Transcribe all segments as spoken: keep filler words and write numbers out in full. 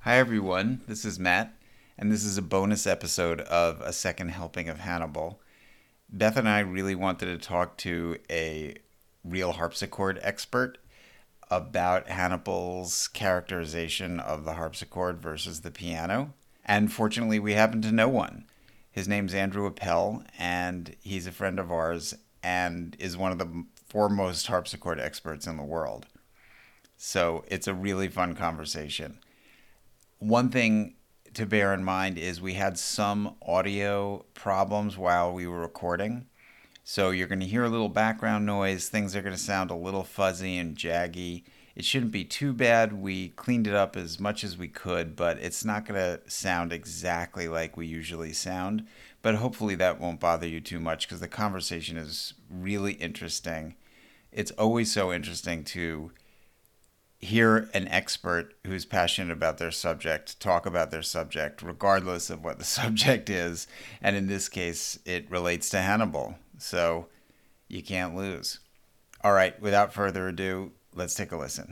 Hi, everyone. This is Matt, and this is a bonus episode of A Second Helping of Hannibal. Beth and I really wanted to talk to a real harpsichord expert about Hannibal's characterization of the harpsichord versus the piano. And fortunately, we happen to know one. His name's Andrew Appel, and he's a friend of ours and is one of the foremost harpsichord experts in the world. So it's a really fun conversation. One thing to bear in mind is we had some audio problems while we were recording. So you're going to hear a little background noise. Things are going to sound a little fuzzy and jaggy. It shouldn't be too bad. We cleaned it up as much as we could, but it's not going to sound exactly like we usually sound. But hopefully that won't bother you too much because the conversation is really interesting. It's always so interesting to hear an expert who's passionate about their subject talk about their subject, regardless of what the subject is. And in this case, it relates to Hannibal. So you can't lose. All right, without further ado, let's take a listen.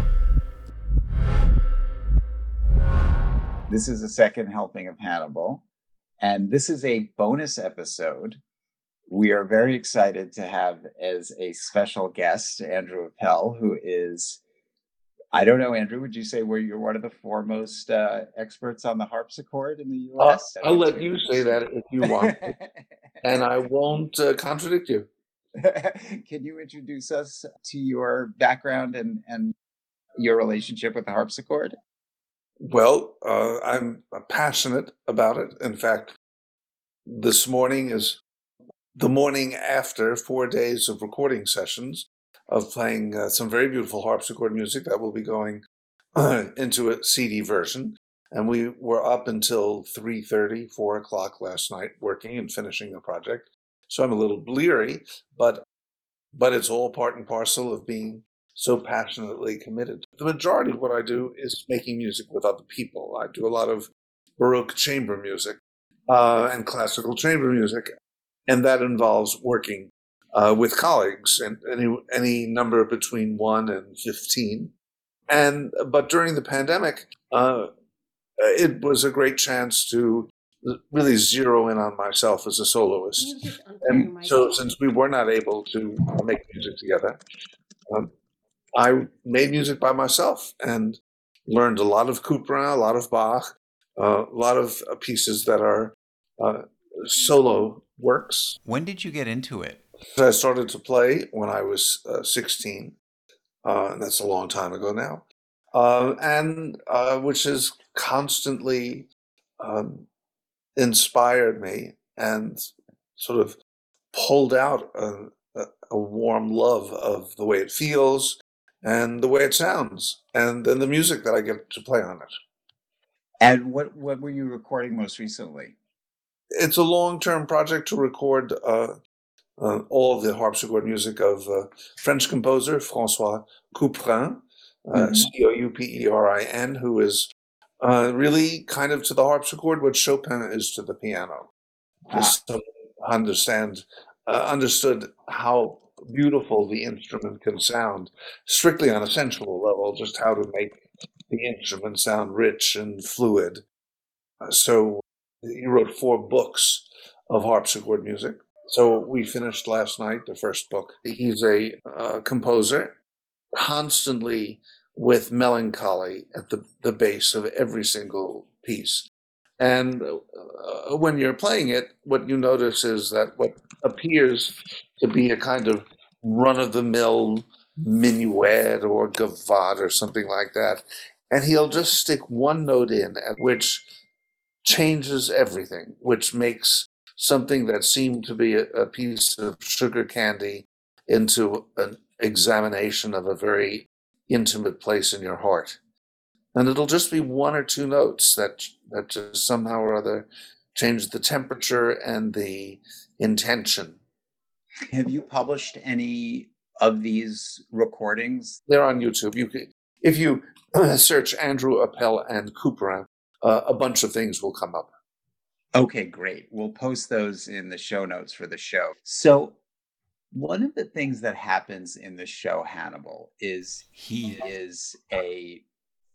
This is a second helping of Hannibal, and this is a bonus episode. We are very excited to have as a special guest Andrew Appel, who is, I don't know, Andrew, would you say where you're one of the foremost uh, experts on the harpsichord in the Uh, U S? I'll let you say that if you want, and I won't uh, contradict you. Can you introduce us to your background and, and your relationship with the harpsichord? Well, uh, I'm passionate about it. In fact, this morning is the morning after four days of recording sessions of playing uh, some very beautiful harpsichord music that will be going uh, into a C D version. And we were up until three thirty, four o'clock last night working and finishing the project. So I'm a little bleary, but but it's all part and parcel of being so passionately committed. The majority of what I do is making music with other people. I do a lot of Baroque chamber music uh, and classical chamber music, and that involves working uh, with colleagues, and any any number between one and fifteen. And but during the pandemic, uh, it was a great chance to really zero in on myself as a soloist. And so, since we were not able to make music together, um, I made music by myself and learned a lot of Couperin, a lot of Bach, uh, a lot of uh, pieces that are uh, solo works. When did you get into it? I started to play when I was uh, sixteen, uh, and that's a long time ago now, uh, and uh, which has constantly um, inspired me and sort of pulled out a, a, a warm love of the way it feels and the way it sounds, and then the music that I get to play on it. And what, what were you recording most recently? It's a long-term project to record uh, uh, all of the harpsichord music of uh, French composer François Couperin, uh, Mm-hmm. C O U P E R I N, who is uh, really kind of to the harpsichord what Chopin is to the piano. Ah, Just to understand, uh, understood how beautiful the instrument can sound, strictly on a sensual level, just how to make the instrument sound rich and fluid. Uh, so he wrote four books of harpsichord music. So we finished last night the first book. He's a uh, composer, constantly with melancholy at the, the base of every single piece. And uh, when you're playing it, what you notice is that what appears to be a kind of run-of-the-mill minuet or gavotte or something like that, and he'll just stick one note in, at which changes everything, which makes something that seemed to be a, a piece of sugar candy into an examination of a very intimate place in your heart. And it'll just be one or two notes that that just somehow or other change the temperature and the intention. have you published any of these recordings? They're on YouTube. You can, if you search Andrew Appel and Couperin, uh, a bunch of things will come up. Okay, great. We'll post those in the show notes for the show. So, one of the things that happens in the show Hannibal is he is a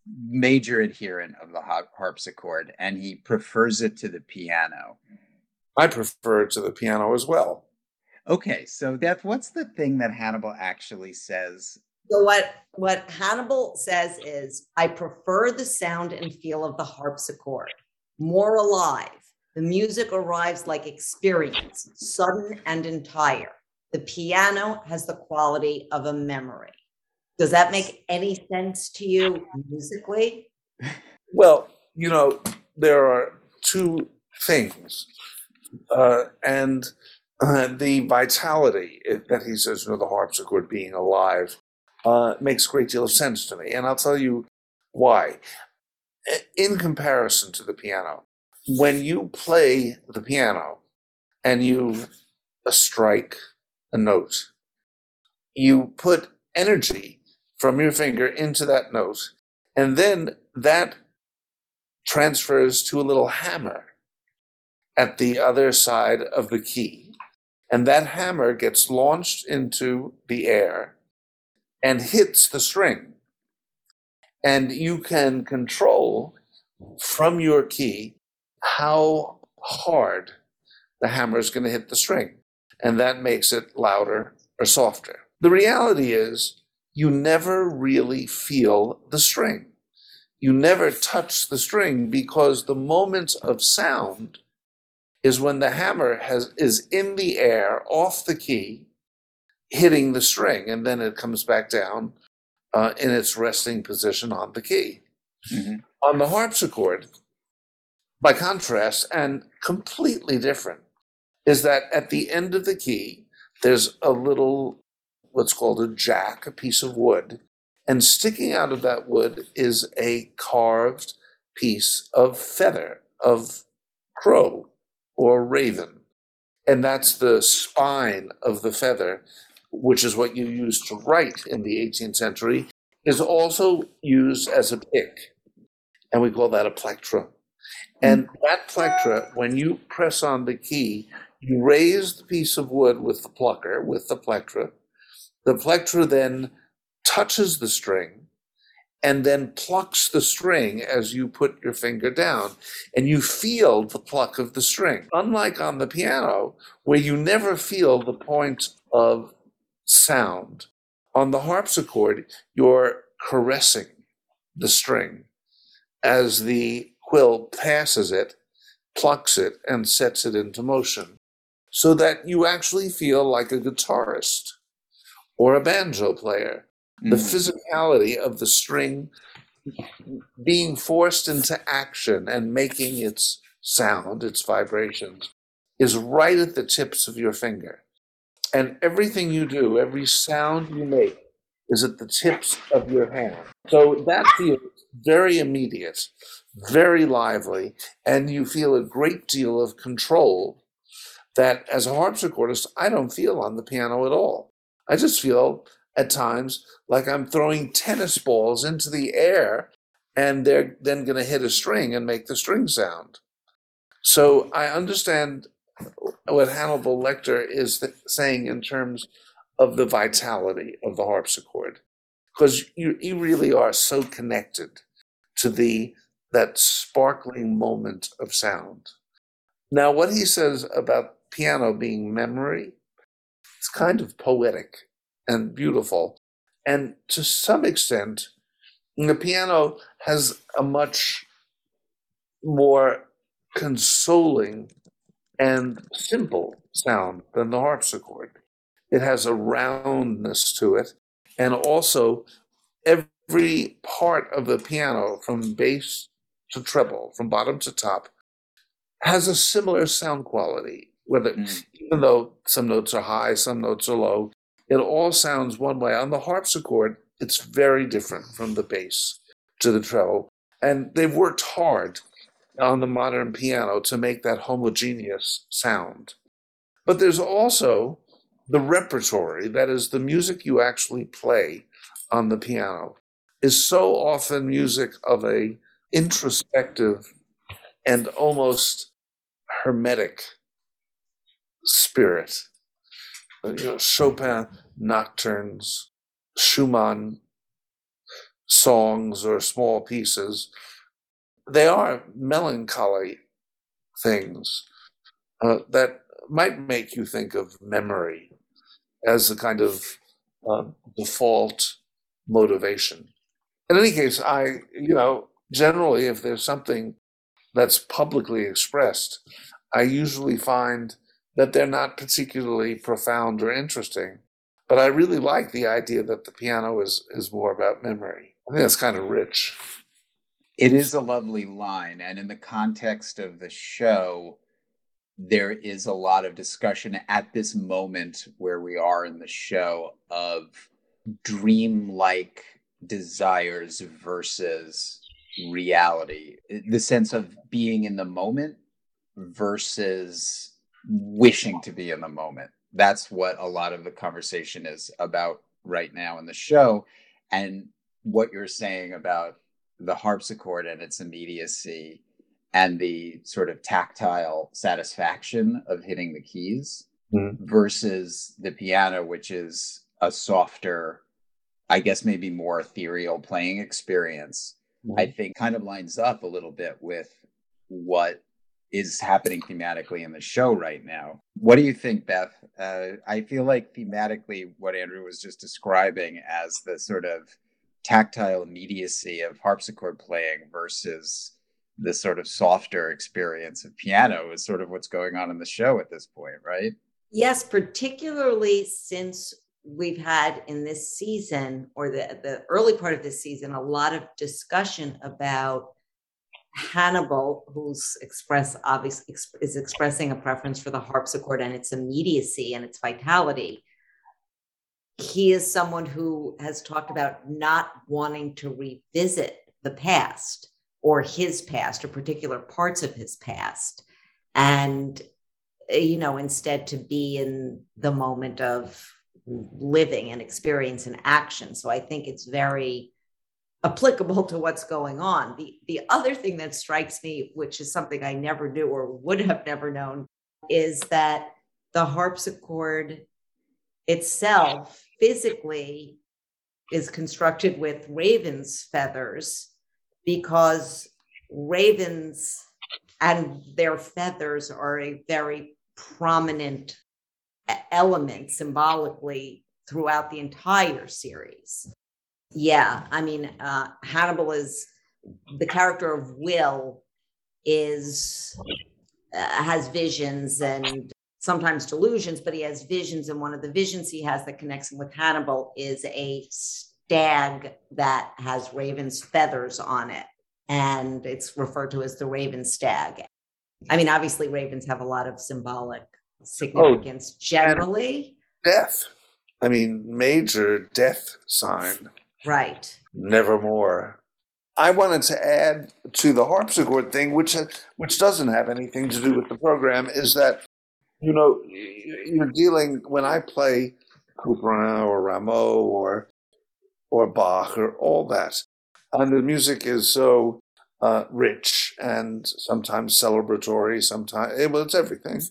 major adherent of the harpsichord, and he prefers it to the piano. I prefer it to the piano as well. Okay, so Beth, what's the thing that Hannibal actually says? So what, what Hannibal says is, I prefer the sound and feel of the harpsichord, more alive. The music arrives like experience, sudden and entire. The piano has the quality of a memory. Does that make any sense to you musically? Well, you know, there are two things. Uh, and uh, the vitality that he says, you know, the harpsichord being alive, uh, makes a great deal of sense to me. And I'll tell you why. In comparison to the piano, when you play the piano and you strike a note, you put energy from your finger into that note, and then that transfers to a little hammer at the other side of the key. And that hammer gets launched into the air and hits the string. And you can control from your key how hard the hammer is going to hit the string. And that makes it louder or softer. The reality is you never really feel the string. You never touch the string, because the moment of sound is when the hammer has is in the air off the key, hitting the string, and then it comes back down uh, in its resting position on the key. Mm-hmm. On the harpsichord, by contrast, and completely different, is that at the end of the key, there's a little, what's called a jack, a piece of wood, and sticking out of that wood is a carved piece of feather, of crow or raven. And that's the spine of the feather, which is what you used to write in the eighteenth century, is also used as a pick. And we call that a plectrum. And that plectra, when you press on the key, you raise the piece of wood with the plucker, with the plectra. The plectra then touches the string and then plucks the string as you put your finger down, and you feel the pluck of the string. Unlike on the piano, where you never feel the point of sound, on the harpsichord, you're caressing the string as the quill passes it, plucks it, and sets it into motion, so that you actually feel like a guitarist or a banjo player. The physicality of the string being forced into action and making its sound, its vibrations, is right at the tips of your finger. And everything you do, every sound you make, is at the tips of your hand. So that feels very immediate, very lively, and you feel a great deal of control that, as a harpsichordist, I don't feel on the piano at all. I just feel at times like I'm throwing tennis balls into the air, and they're then going to hit a string and make the string sound. So I understand what Hannibal Lecter is th- saying in terms of the vitality of the harpsichord, because you, you really are so connected to the that sparkling moment of sound. Now, what he says about piano being memory, it's kind of poetic and beautiful. And to some extent, the piano has a much more consoling and simple sound than the harpsichord. It has a roundness to it, and also every part of the piano, from bass to treble, from bottom to top, has a similar sound quality. Whether, mm. even though some notes are high, some notes are low, it all sounds one way. On the harpsichord, it's very different from the bass to the treble. And they've worked hard on the modern piano to make that homogeneous sound. But there's also the repertory, that is, the music you actually play on the piano, is so often music of a introspective and almost hermetic spirit. You know, Chopin nocturnes, Schumann songs or small pieces. They are melancholy things uh, that might make you think of memory as a kind of uh, default motivation. In any case, I, you know, generally, if there's something that's publicly expressed, I usually find that they're not particularly profound or interesting. But I really like the idea that the piano is, is more about memory. I think that's kind of rich. It is a lovely line. And in the context of the show, there is a lot of discussion at this moment where we are in the show of dreamlike desires versus reality. The sense of being in the moment versus wishing to be in the moment. That's what a lot of the conversation is about right now in the show. And what you're saying about the harpsichord and its immediacy and the sort of tactile satisfaction of hitting the keys mm-hmm. versus the piano, which is a softer, I guess maybe more ethereal playing experience, mm-hmm. I think kind of lines up a little bit with what is happening thematically in the show right now. What do you think, Beth? Uh, I feel like thematically what Andrew was just describing as the sort of tactile immediacy of harpsichord playing versus the sort of softer experience of piano is sort of what's going on in the show at this point, right? Yes, particularly since we've had in this season, or the, the early part of this season, a lot of discussion about Hannibal, who's express obviously is expressing a preference for the harpsichord and its immediacy and its vitality. He is someone who has talked about not wanting to revisit the past or his past or particular parts of his past, and, you know, instead to be in the moment of living and experience and action. So I think it's very applicable to what's going on. The, the other thing that strikes me, which is something I never knew or would have never known, is that the harpsichord itself physically is constructed with raven's feathers, because ravens and their feathers are a very prominent element symbolically throughout the entire series. Yeah, I mean, uh, Hannibal is, the character of Will is, uh, has visions and sometimes delusions, but he has visions. And one of the visions he has that connects him with Hannibal is a stag that has raven's feathers on it. And it's referred to as the raven stag. I mean, obviously ravens have a lot of symbolic significance oh, generally. Death. I mean, major death sign. Right. Nevermore. I wanted to add to the harpsichord thing, which which doesn't have anything to do with the program, is that, you know, you're dealing, when I play Couperin or Rameau or or Bach or all that, and the music is so uh, rich and sometimes celebratory, sometimes, well, it's everything.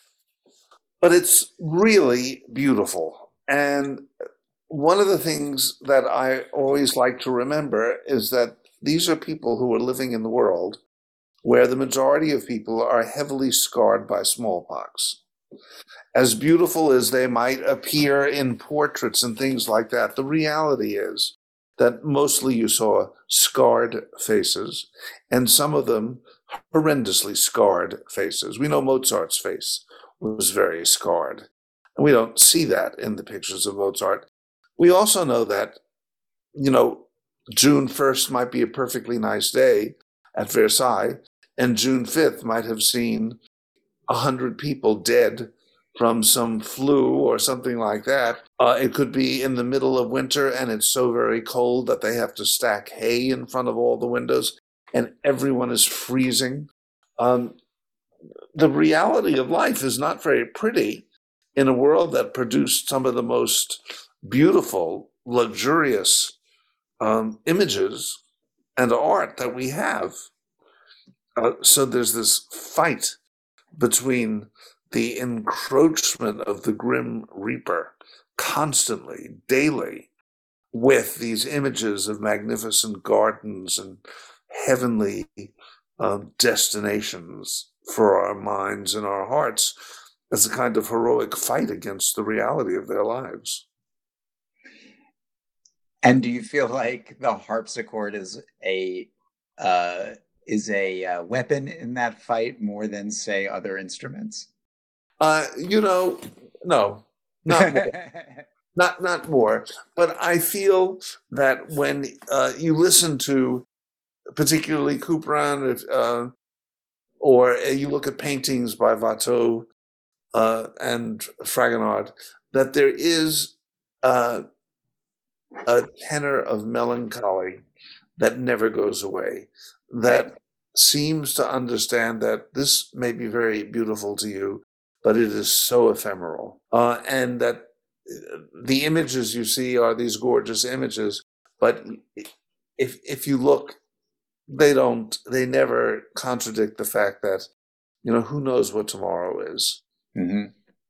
But it's really beautiful. And one of the things that I always like to remember is that these are people who are living in the world where the majority of people are heavily scarred by smallpox. As beautiful as they might appear in portraits and things like that, the reality is that mostly you saw scarred faces, and some of them horrendously scarred faces. We know Mozart's face was very scarred, and we don't see that in the pictures of Mozart. We also know that, you know, June first might be a perfectly nice day at Versailles, and June fifth might have seen a hundred people dead from some flu or something like that. Uh, it could be in the middle of winter and it's so very cold that they have to stack hay in front of all the windows and everyone is freezing. Um, the reality of life is not very pretty in a world that produced some of the most beautiful, luxurious um, images and art that we have. Uh, so there's this fight between the encroachment of the Grim Reaper constantly, daily, with these images of magnificent gardens and heavenly um, destinations for our minds and our hearts as a kind of heroic fight against the reality of their lives. And do you feel like the harpsichord is a uh, is a uh, weapon in that fight more than, say, other instruments? Uh, you know, no, not more. not not more. But I feel that when uh, you listen to, particularly Couperin, if, uh, or you look at paintings by Watteau uh, and Fragonard, that there is uh, a tenor of melancholy that never goes away, that right. seems to understand that this may be very beautiful to you, but it is so ephemeral. Uh, and that the images you see are these gorgeous images, but if if you look, they don't, they never contradict the fact that, you know, who knows what tomorrow is. Mm-hmm.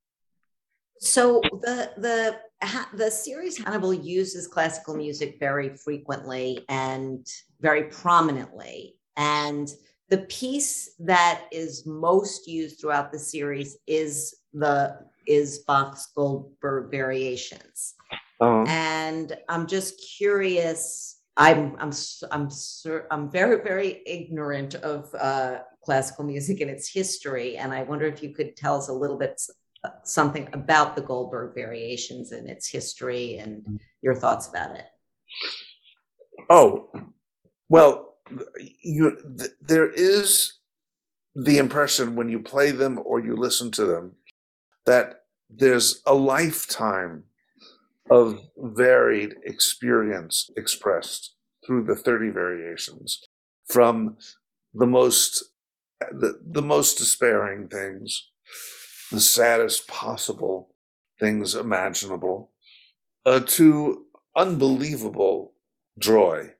So the the the series Hannibal uses classical music very frequently and very prominently, and the piece that is most used throughout the series is the is Bach's Goldberg Variations. Uh-huh. And I'm just curious. I'm I'm I'm I'm very very ignorant of uh, classical music and its history, and I wonder if you could tell us a little bit something about the Goldberg Variations and its history and your thoughts about it. Oh, well, you, th- there is the impression when you play them or you listen to them that there's a lifetime of varied experience expressed through the thirty variations, from the most the, the most despairing things, the saddest possible things imaginable, uh, to unbelievable joy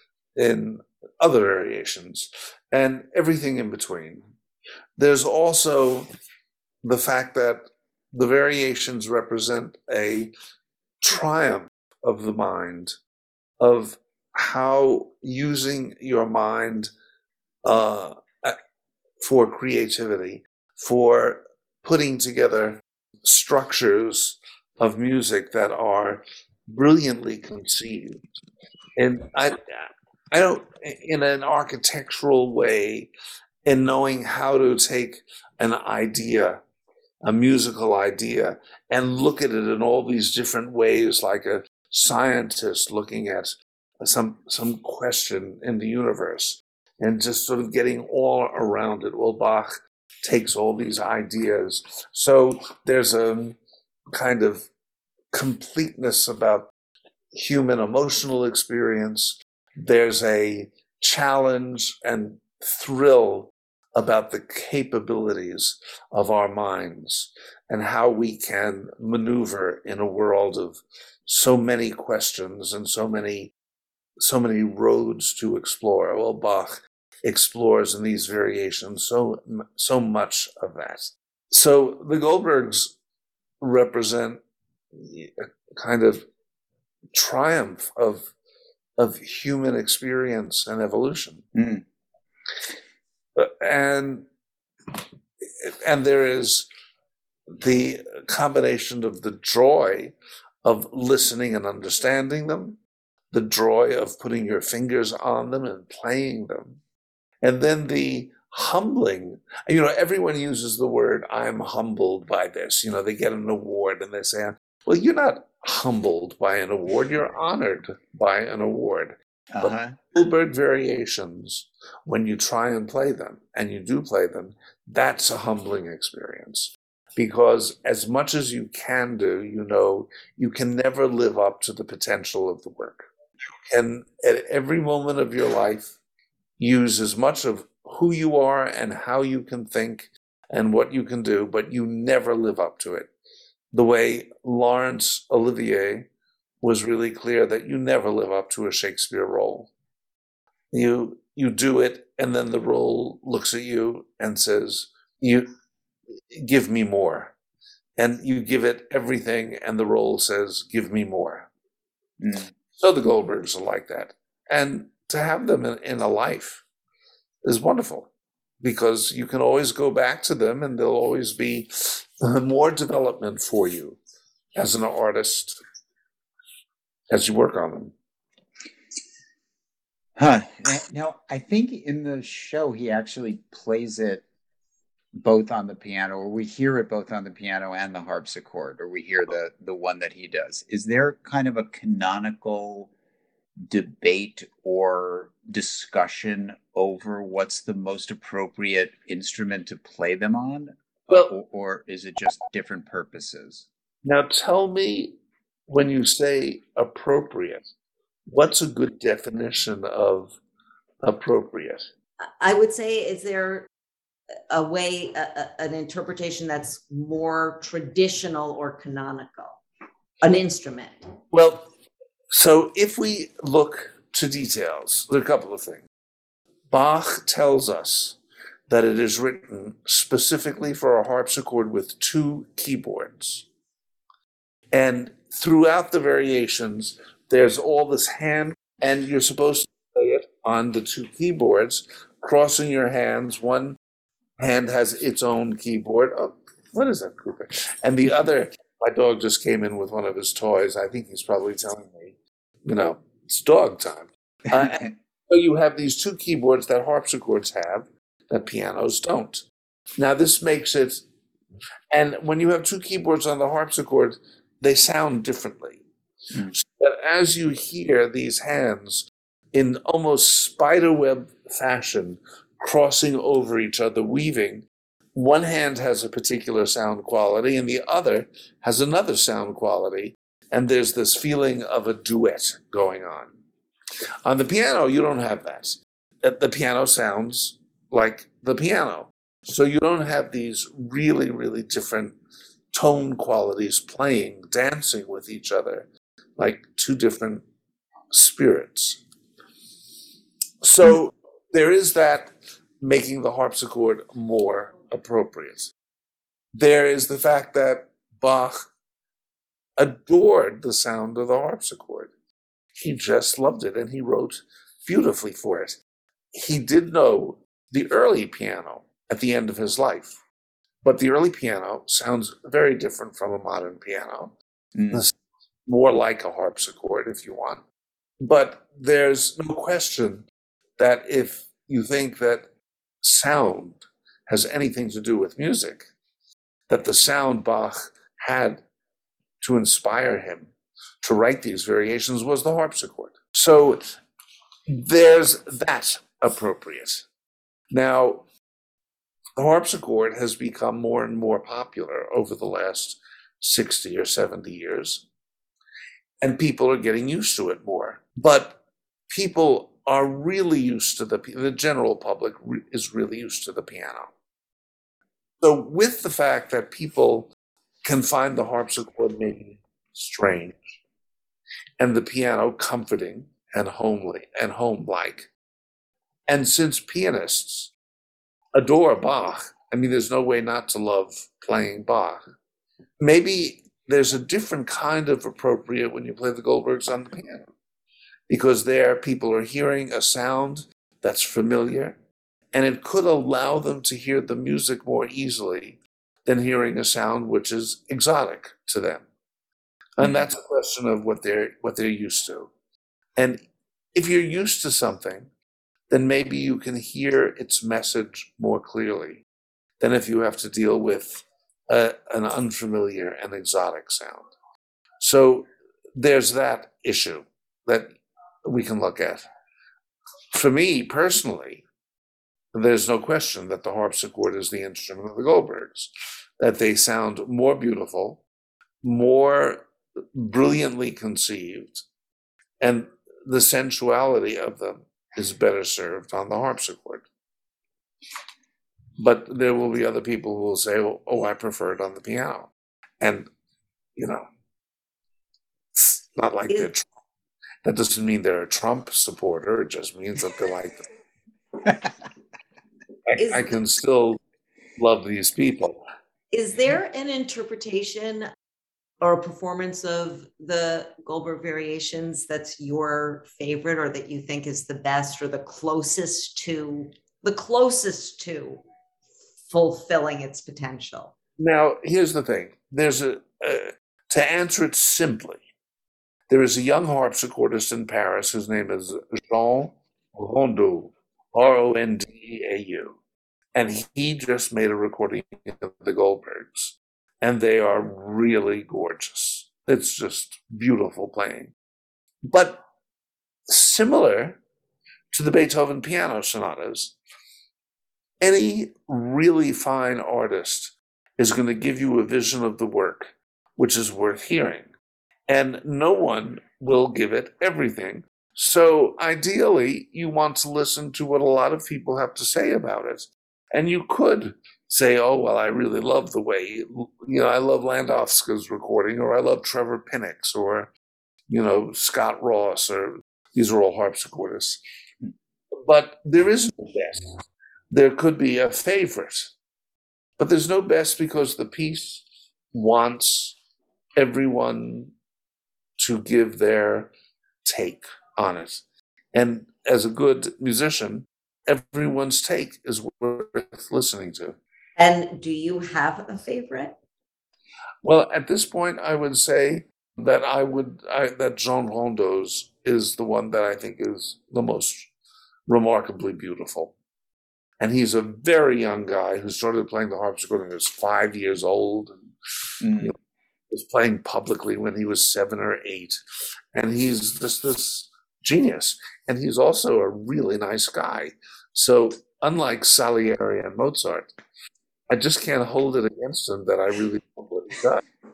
in other variations, and everything in between. There's also the fact that the variations represent a triumph of the mind, of how using your mind uh, for creativity, for putting together structures of music that are brilliantly conceived. And I, I don't, in an architectural way, in knowing how to take an idea, a musical idea, and look at it in all these different ways, like a scientist looking at some some question in the universe, and just sort of getting all around it. Well, Bach takes all these ideas. So there's a kind of completeness about human emotional experience. There's a challenge and thrill about the capabilities of our minds and how we can maneuver in a world of so many questions and so many so many roads to explore. Well, Bach explores in these variations so so much of that. So the Goldbergs represent a kind of triumph of of human experience and evolution. Mm. And and there is the combination of the joy of listening and understanding them, the joy of putting your fingers on them and playing them, and then the humbling. You know, everyone uses the word, I'm humbled by this. You know, they get an award and they say, well, you're not humbled by an award, you're honored by an award. Uh-huh. But Goldberg Variations, when you try and play them, and you do play them, that's a humbling experience. Because as much as you can do, you know, you can never live up to the potential of the work. And at every moment of your life, use as much of who you are and how you can think and what you can do, but you never live up to it. The way Laurence Olivier was really clear that you never live up to a Shakespeare role. You you do it, and then the role looks at you and says, "You give me more." And you give it everything, and the role says, "Give me more." Mm. So the Goldbergs are like that. And to have them in, in a life is wonderful because you can always go back to them and there'll always be more development for you as an artist as you work on them. Huh. Now, I think in the show he actually plays it both on the piano, or we hear it both on the piano and the harpsichord, or we hear the the one that he does. Is there kind of a canonical debate or discussion over what's the most appropriate instrument to play them on? Well, or, or is it just different purposes? Now tell me, when you say appropriate, what's a good definition of appropriate? I would say, is there a way, a, a, an interpretation that's more traditional or canonical, an instrument? Well, so if we look to details, there are a couple of things. Bach tells us that it is written specifically for a harpsichord with two keyboards. And throughout the variations, there's all this hand, and you're supposed to play it on the two keyboards, crossing your hands. One hand has its own keyboard. Oh, what is that, Cooper? And the other, my dog just came in with one of his toys. I think he's probably telling me, you know, it's dog time. Uh, and so you have these two keyboards that harpsichords have that pianos don't. Now this makes it, and when you have two keyboards on the harpsichord, they sound differently. Mm. So that as you hear these hands in almost spiderweb fashion crossing over each other, weaving, one hand has a particular sound quality and the other has another sound quality. And there's this feeling of a duet going on. On the piano, you don't have that. The piano sounds like the piano. So you don't have these really, really different tone qualities playing, dancing with each other, like two different spirits. So there is that making the harpsichord more appropriate. There is the fact that Bach adored the sound of the harpsichord. He just loved it, and he wrote beautifully for it. He did know the early piano at the end of his life, but the early piano sounds very different from a modern piano. Mm. More like a harpsichord, if you want. But there's no question that if you think that sound has anything to do with music, that the sound Bach had to inspire him to write these variations was the harpsichord. So there's that appropriate. Now, the harpsichord has become more and more popular over the last sixty or seventy years, and people are getting used to it more. But people are really used to the, the general public is really used to the piano. So with the fact that people can find the harpsichord maybe strange and the piano comforting and homely and home-like, and since pianists adore Bach, I mean, there's no way not to love playing Bach. Maybe there's a different kind of appropriate when you play the Goldbergs on the piano, because there people are hearing a sound that's familiar, and it could allow them to hear the music more easily than hearing a sound which is exotic to them. And that's a question of what they're what they're used to. And if you're used to something, then maybe you can hear its message more clearly than if you have to deal with a, an unfamiliar and exotic sound. So there's that issue that we can look at. For me personally, there's no question that the harpsichord is the instrument of the Goldbergs, that they sound more beautiful, more brilliantly conceived, and the sensuality of them is better served on the harpsichord. But there will be other people who will say, oh, oh I prefer it on the piano. And, you know, it's not like they're Trump. That doesn't mean they're a Trump supporter. It just means that they like them. I, I can still love these people. Is there an interpretation or a performance of the Goldberg Variations that's your favorite, or that you think is the best, or the closest to the closest to fulfilling its potential? Now, here's the thing. There's a uh, to answer it simply, there is a young harpsichordist in Paris whose name is Jean Rondeau, R O N D E A U, and he just made a recording of the Goldbergs, and they are really gorgeous. It's just beautiful playing. But similar to the Beethoven piano sonatas, any really fine artist is going to give you a vision of the work which is worth hearing. And no one will give it everything. So ideally, you want to listen to what a lot of people have to say about it. And you could say, oh, well, I really love the way, you know, I love Landowska's recording, or I love Trevor Pinnock's, or, you know, Scott Ross, or these are all harpsichordists. But there is no best. There could be a favorite. But there's no best, because the piece wants everyone to give their take on it. And as a good musician, everyone's take is worth listening to. And do you have a favorite? Well, at this point, I would say that I would I, that Jean Rondeau's is the one that I think is the most remarkably beautiful. And he's a very young guy who started playing the harpsichord when he was five years old. And, mm. you know, was playing publicly when he was seven or eight. And he's just this genius. And he's also a really nice guy. So unlike Salieri and Mozart, I just can't hold it against him that I really love what he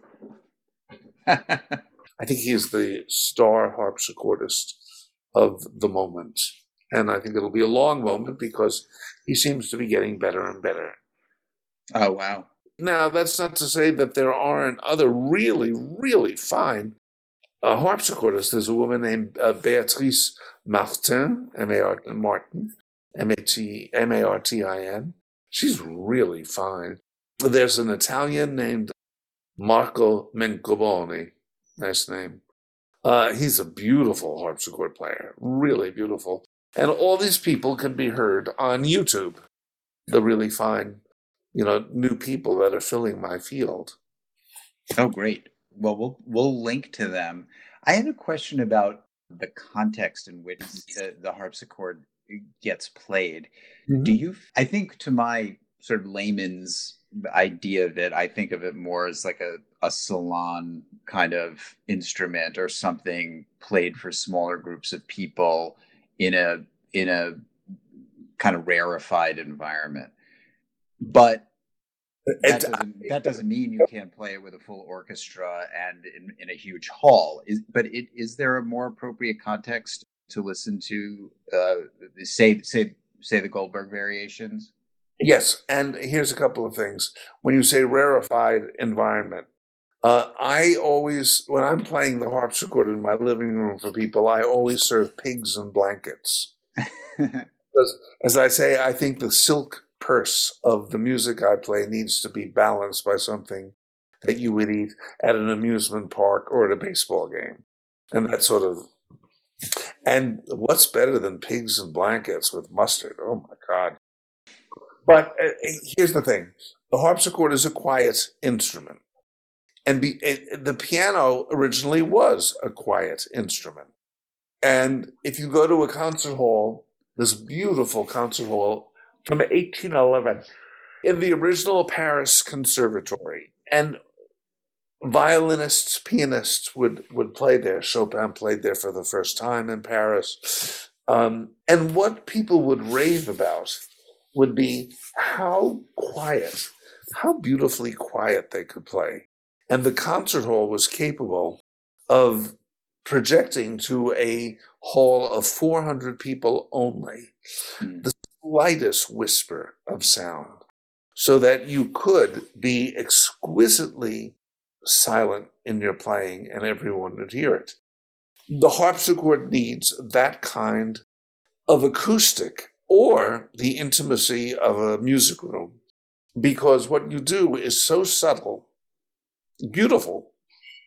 does. I think he's the star harpsichordist of the moment. And I think it'll be a long moment, because he seems to be getting better and better. Oh, wow. Now, that's not to say that there aren't other really, really fine uh, harpsichordists. There's a woman named uh, Béatrice Martin, M A R Martin, M A T M A R T I N. She's really fine. There's an Italian named Marco Mencoboni. Nice name. Uh, he's a beautiful harpsichord player, really beautiful. And all these people can be heard on YouTube, the really fine, you know, new people that are filling my field. Oh, great. Well, we'll we'll link to them. I had a question about the context in which the, the harpsichord gets played. Mm-hmm. Do you, I think to my sort of layman's idea of it, I think of it more as like a, a salon kind of instrument, or something played for smaller groups of people in a in a kind of rarefied environment. But that doesn't, that doesn't mean you can't play it with a full orchestra and in, in a huge hall. Is, but it, is there a more appropriate context to listen to, uh, say, say, say the Goldberg Variations? Yes, and here's a couple of things. When you say rarefied environment, uh, I always, when I'm playing the harpsichord in my living room for people, I always serve pigs and blankets. Because, as I say, I think the silk purse of the music I play needs to be balanced by something that you would eat at an amusement park or at a baseball game. And that sort of, and what's better than pigs and blankets with mustard? Oh my God. But uh, here's the thing. The harpsichord is a quiet instrument. And be, it, the piano originally was a quiet instrument. And if you go to a concert hall, this beautiful concert hall from eighteen eleven, in the original Paris Conservatory, and violinists, pianists would, would play there. Chopin played there for the first time in Paris. Um, and what people would rave about would be how quiet, how beautifully quiet they could play. And the concert hall was capable of projecting to a hall of four hundred people only, mm. the slightest whisper of sound, so that you could be exquisitely silent in your playing and everyone would hear it. The harpsichord needs that kind of acoustic, or the intimacy of a music room, because what you do is so subtle, beautiful,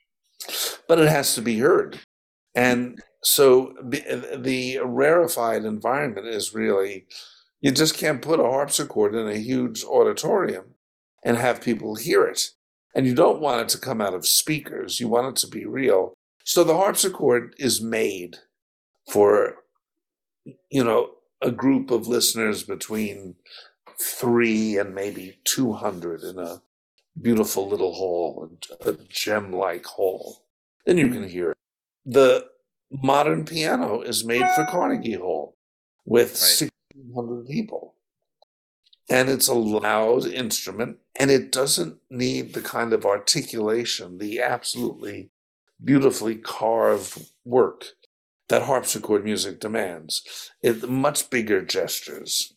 but it has to be heard. And so the rarefied environment is really, you just can't put a harpsichord in a huge auditorium and have people hear it. And you don't want it to come out of speakers. You want it to be real. So the harpsichord is made for, you know, a group of listeners between three and maybe two hundred in a beautiful little hall, a gem-like hall. Then you can hear it. The modern piano is made for Carnegie Hall with right. sixteen hundred people. And it's a loud instrument, and it doesn't need the kind of articulation, the absolutely beautifully carved work that harpsichord music demands. It's much bigger gestures.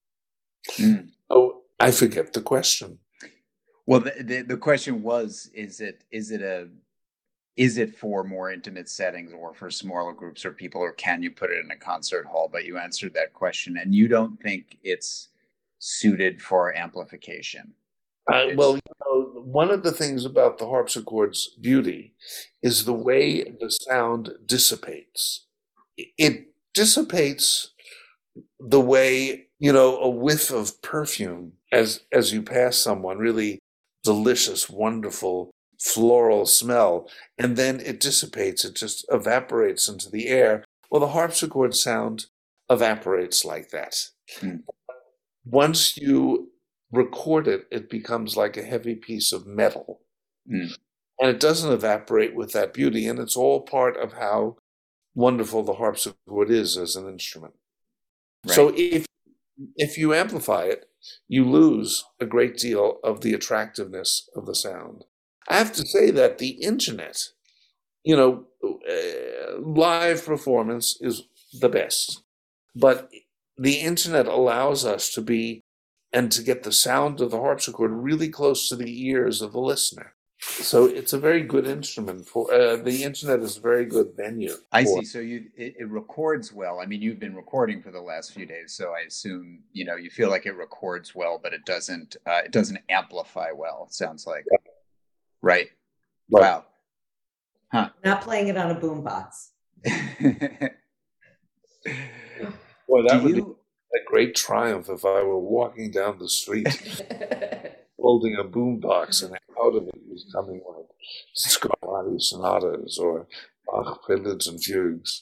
Mm. Oh, I forget the question. Well, the, the the question was: Is it is it a is it for more intimate settings or for smaller groups or people, or can you put it in a concert hall? But you answered that question, and you don't think it's suited for amplification. Uh, well, you know, one of the things about the harpsichord's beauty is the way the sound dissipates. It dissipates the way, you know, a whiff of perfume as as you pass someone, really delicious, wonderful, floral smell, and then it dissipates, it just evaporates into the air. Well, the harpsichord sound evaporates like that. Hmm. Once you record it, it becomes like a heavy piece of metal. Hmm. And it doesn't evaporate with that beauty, and it's all part of how wonderful the harpsichord is as an instrument. Right. So if if you amplify it, you lose a great deal of the attractiveness of the sound. I have to say that the internet, you know, uh, live performance is the best, but the internet allows us to be and to get the sound of the harpsichord really close to the ears of the listener. So it's a very good instrument for uh, the internet is a very good venue. I see. So you it, it records well. I mean, you've been recording for the last few days, so I assume you know you feel like it records well, but it doesn't. Uh, it doesn't amplify well. It sounds like, yeah. right? right? Wow. Huh? Not playing it on a boombox. Boy, that Do would you... be a great triumph if I were walking down the street holding a boombox and out of it was coming like Scarlatti sonatas or Bach preludes and fugues.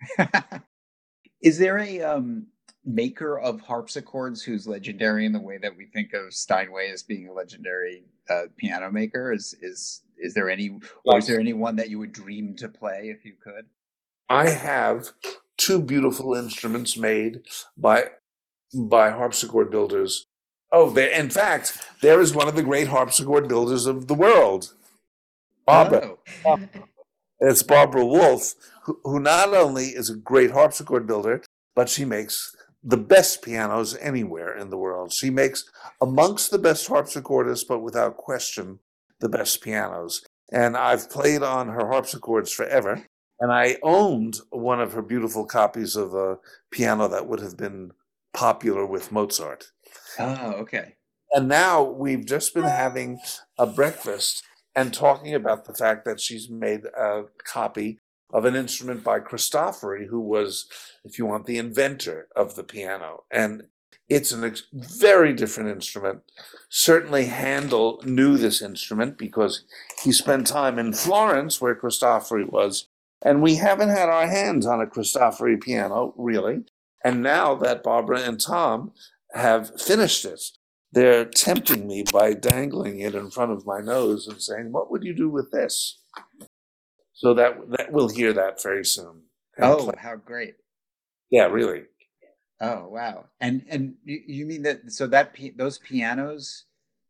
Is there a um, maker of harpsichords who's legendary in the way that we think of Steinway as being a legendary uh, piano maker? Is is is there any, or is there anyone that you would dream to play if you could? I have two beautiful instruments made by by harpsichord builders. Oh, there, in fact, there is one of the great harpsichord builders of the world, Barbara. Oh. It's Barbara Wolf, who, who not only is a great harpsichord builder, but she makes the best pianos anywhere in the world. She makes amongst the best harpsichordists, but without question, the best pianos. And I've played on her harpsichords forever. And I owned one of her beautiful copies of a piano that would have been popular with Mozart. Oh, okay. And now we've just been having a breakfast and talking about the fact that she's made a copy of an instrument by Cristofori, who was, if you want, the inventor of the piano. And it's a ex- very different instrument. Certainly Handel knew this instrument because he spent time in Florence, where Cristofori was. And we haven't had our hands on a Cristofori piano, really. And now that Barbara and Tom have finished it, they're tempting me by dangling it in front of my nose and saying, what would you do with this? So that, that we'll hear that very soon. Oh, play. How great. Yeah, really. Oh, wow. And and you mean that, so that those pianos,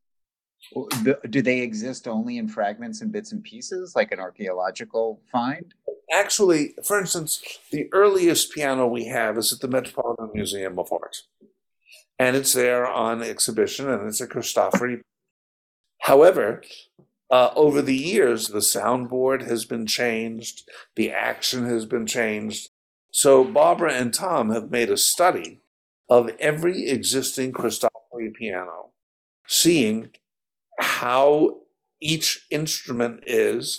do they exist only in fragments and bits and pieces, like an archaeological find? Actually, for instance, the earliest piano we have is at the Metropolitan Museum of Art. And it's there on exhibition, and it's a Cristofori. However, uh, over the years, the soundboard has been changed, the action has been changed. So Barbara and Tom have made a study of every existing Cristofori piano, seeing how each instrument is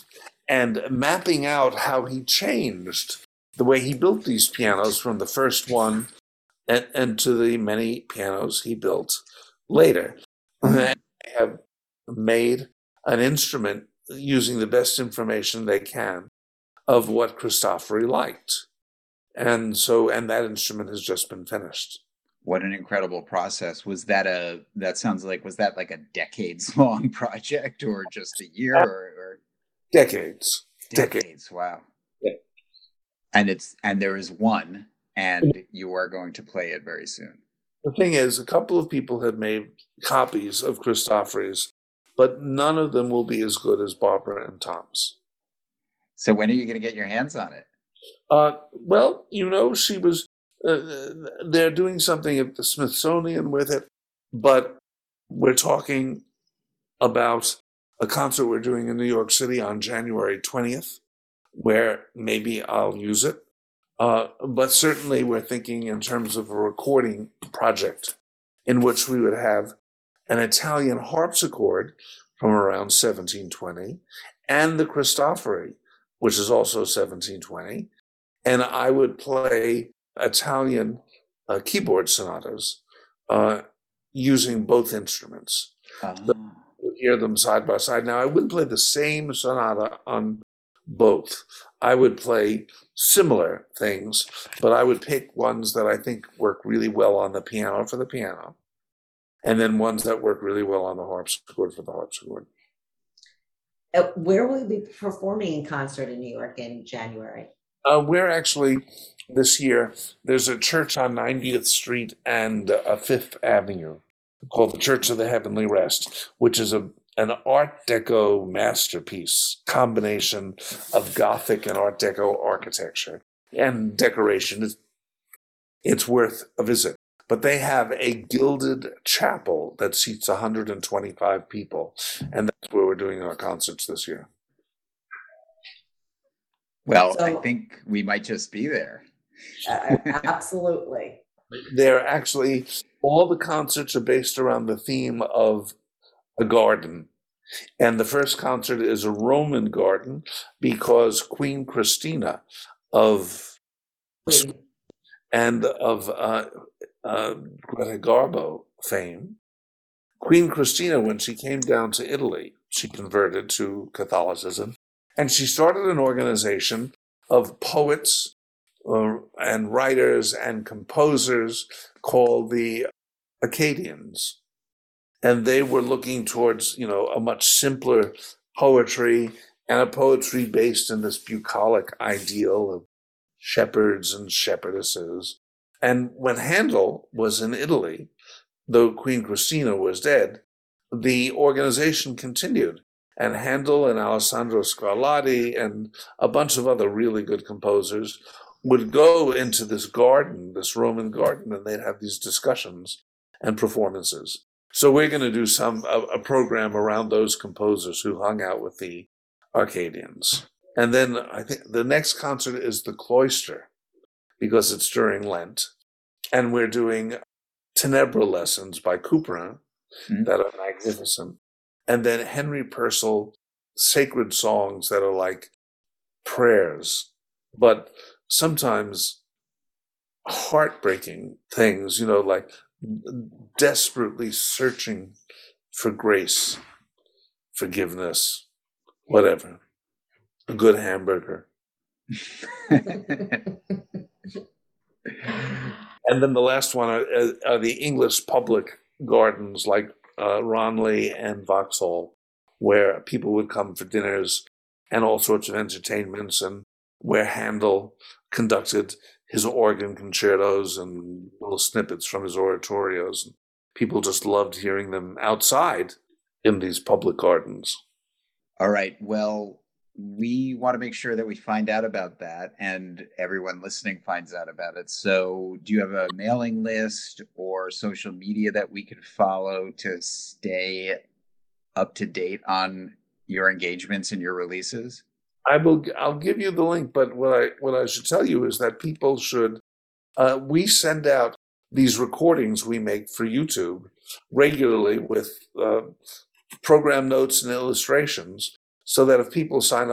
and mapping out how he changed the way he built these pianos from the first one and, and to the many pianos he built later. And they have made an instrument using the best information they can of what Cristofori liked. And so, and that instrument has just been finished. What an incredible process. Was that a, that sounds like, was that like a decades long project or just a year or? or... Decades. Decades. Decades. Wow. Yeah. And it's, and there is one, and you are going to play it very soon. The thing is, a couple of people have made copies of Cristofori's, but none of them will be as good as Barbara and Tom's. So when are you going to get your hands on it? Uh, well, you know, she was, uh, they're doing something at the Smithsonian with it, but we're talking about a concert we're doing in New York City on January twentieth, where maybe I'll use it. Uh, but certainly we're thinking in terms of a recording project in which we would have an Italian harpsichord from around seventeen twenty and the Cristofori, which is also seventeen twenty. And I would play Italian uh, keyboard sonatas uh, using both instruments. Uh-huh. So you would hear them side by side. Now, I wouldn't play the same sonata on both. I would play similar things, but I would pick ones that I think work really well on the piano for the piano, and then ones that work really well on the harpsichord for the harpsichord. Uh, where will you be performing in concert in New York in January? Uh, we're actually, this year, there's a church on ninetieth Street and uh, Fifth Avenue called the Church of the Heavenly Rest, which is a an Art Deco masterpiece, combination of Gothic and Art Deco architecture and decoration. It's, it's worth a visit. But they have a gilded chapel that seats one hundred twenty-five people, and that's where we're doing our concerts this year. Well, So- I think we might just be there. Uh, absolutely. They're actually, all the concerts are based around the theme of a garden. And the first concert is a Roman garden because Queen Christina of Please. and of uh, uh, Greta Garbo fame, Queen Christina, when she came down to Italy, she converted to Catholicism, and she started an organization of poets uh, and writers and composers called the Acadians. And they were looking towards, you know, a much simpler poetry and a poetry based in this bucolic ideal of shepherds and shepherdesses. And when Handel was in Italy, though Queen Christina was dead, the organization continued. And Handel and Alessandro Scarlatti and a bunch of other really good composers would go into this garden, this Roman garden, and they'd have these discussions and performances. So we're going to do some a, a program around those composers who hung out with the Arcadians. And then I think the next concert is the Cloister, because it's during Lent. And we're doing Tenebra lessons by Couperin Mm-hmm. that are magnificent. And then Henry Purcell sacred songs that are like prayers, but sometimes heartbreaking things, you know, like desperately searching for grace, forgiveness, whatever. A good hamburger. And then the last one are, are the English public gardens like uh, Ronley and Vauxhall, where people would come for dinners and all sorts of entertainments, and where Handel conducted his organ concertos and little snippets from his oratorios. People just loved hearing them outside in these public gardens. All right. Well, we want to make sure that we find out about that and everyone listening finds out about it. So do you have a mailing list or social media that we could follow to stay up to date on your engagements and your releases? I will. I'll give you the link, but what I what I should tell you is that people should. Uh, we send out these recordings we make for YouTube regularly with uh, program notes and illustrations, so that if people sign up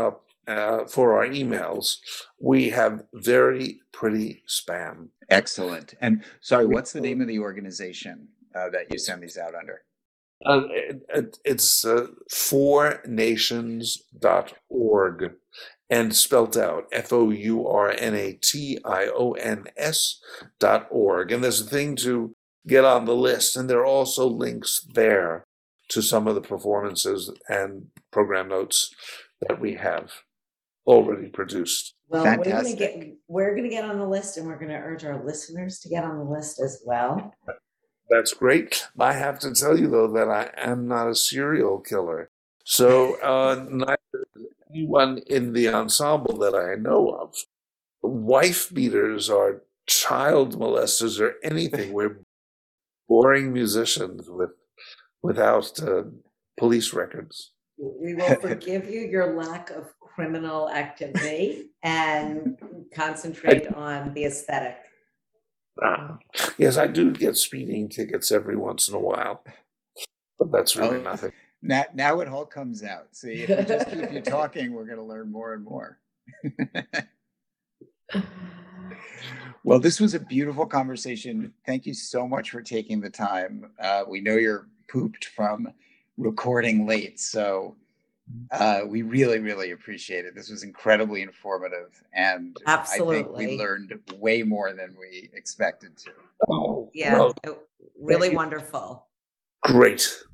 uh, for our emails, we have very pretty spam. Excellent. And sorry, what's the name of the organization uh, that you send these out under? Uh, it, it, it's uh, four nations dot org and spelt out F O U R N A T I O N S dot org. And there's a thing to get on the list, and there are also links there to some of the performances and program notes that we have already produced. Well, we're gonna Fantastic. get we're gonna get on the list, and we're gonna urge our listeners to get on the list as well. That's great. I have to tell you, though, that I am not a serial killer. So uh, neither is anyone in the ensemble that I know of. Wife beaters or child molesters or anything. We're boring musicians with without uh, police records. We will forgive you your lack of criminal activity and concentrate on the aesthetic. Uh, yes, I do get speeding tickets every once in a while, but that's really Oh. nothing. Now, now it all comes out. See, if we just keep you talking, we're going to learn more and more. Well, this was a beautiful conversation. Thank you so much for taking the time. Uh, we know you're pooped from recording late, so uh, we really, really appreciate it. This was incredibly informative, and I think Absolutely. we learned way more than we expected to. Oh, Yeah, well, it- really you. wonderful. great.